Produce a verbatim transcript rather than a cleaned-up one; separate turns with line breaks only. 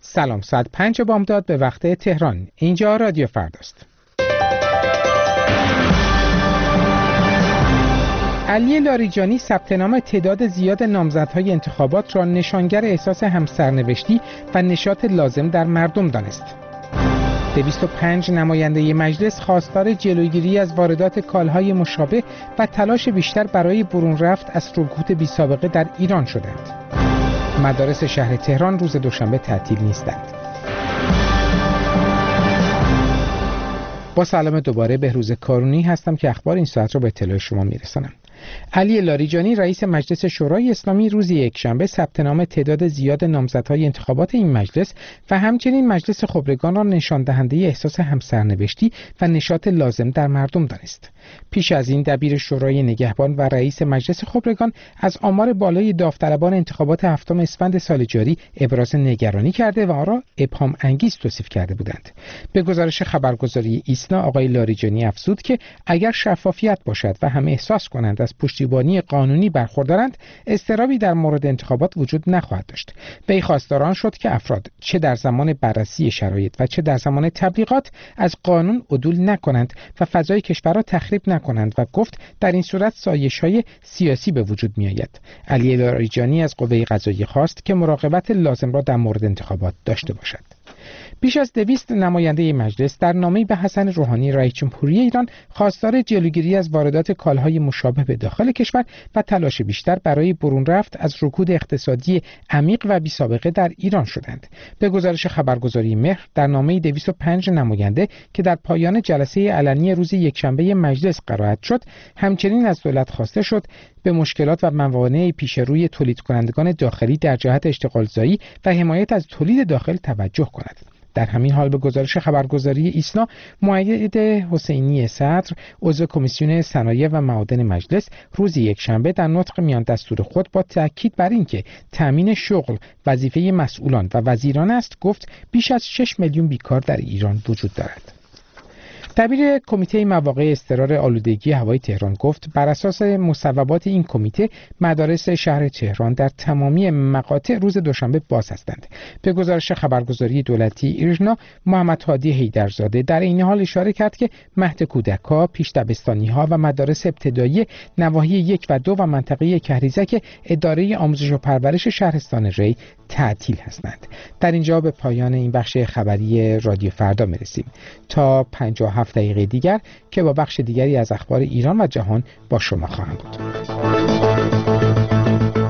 سلام، ساعت پنج بامداد به وقت تهران. اینجا رادیو فرداست. علی لاریجانی ثبت نام تعداد زیاد نامزدهای انتخابات را نشانگر احساس همسرنوشتی و نشاط لازم در مردم دانست. دویست و پنج نماینده مجلس خواستار جلوگیری از واردات کالاهای مشابه و تلاش بیشتر برای برون رفت از رکود بی‌سابقه در ایران شدند. مدارس شهر تهران روز دوشنبه تعطیل نیستند. با سلام دوباره، بهروز کارونی هستم که اخبار این ساعت را به اطلاع شما میرسانم. علی لاریجانی رئیس مجلس شورای اسلامی روز یکشنبه ثبت نام تعداد زیاد نامزدهای انتخابات این مجلس و همچنین مجلس خبرگان را نشان دهنده احساس همسرنوشتی و نشاط لازم در مردم دانست. پیش از این دبیر شورای نگهبان و رئیس مجلس خبرگان از آمار بالای داوطلبان انتخابات هفتم اسفند سال جاری ابراز نگرانی کرده و آن را ابهام انگیز توصیف کرده بودند. به گزارش خبرگزاری ایسنا آقای لاریجانی افزود که اگر شفافیت باشد و همه احساس کنند از پشتیبانی قانونی برخوردارند، اضطرابی در مورد انتخابات وجود نخواهد داشت. وی خواستار آن شد که افراد چه در زمان بررسی شرایط و چه در زمان تبلیغات از قانون عدول نکنند و فضای کشور را تخریب نکنند و گفت در این صورت سایش‌های سیاسی به وجود می‌آید. علی لاریجانی از قوه قضاییه خواست که مراقبت لازم را در مورد انتخابات داشته باشد. بیش از دویست نماینده مجلس در نامه‌ای به حسن روحانی رئیس جمهوری ایران خواستار جلوگیری از واردات کالاهای مشابه به داخل کشور و تلاش بیشتر برای برون رفت از رکود اقتصادی عمیق و بی‌سابقه در ایران شدند. به گزارش خبرگزاری مهر، در نامه‌ای دویست و پنج نماینده که در پایان جلسه علنی روز یکشنبه مجلس قرائت شد، همچنین از دولت خواسته شد به مشکلات و موانع پیش روی تولید کنندگان داخلی در جهت اشتغالزایی و حمایت از تولید داخل توجه کند. در همین حال به گزارش خبرگزاری ایسنا، مؤید حسینی صدر، عضو کمیسیون صنایع و معادن مجلس، روز یکشنبه در نطق میان دستور خود با تاکید بر اینکه تامین شغل وظیفه مسئولان و وزیران است، گفت بیش از شش میلیون بیکار در ایران وجود دارد. دبیر کمیته مواقع اضطرار آلودگی هوای تهران گفت بر اساس مصوبات این کمیته مدارس شهر تهران در تمامی مقاطع روز دوشنبه باز هستند. به گزارش خبرگزاری دولتی ایرنا، محمد هادی حیدرزاده در این حال اشاره کرد که مهد کودک‌ها، پیش دبستانی‌ها و مدارس ابتدایی نواحی یک و دو و منطقه کهریزک اداره آموزش و پرورش شهرستان ری تعطیل هستند. در اینجا به پایان این بخش خبری رادیو فردا میرسیم. تا پنجاه و هفت دقیقه دیگر که با بخش دیگری از اخبار ایران و جهان با شما خواهم بود.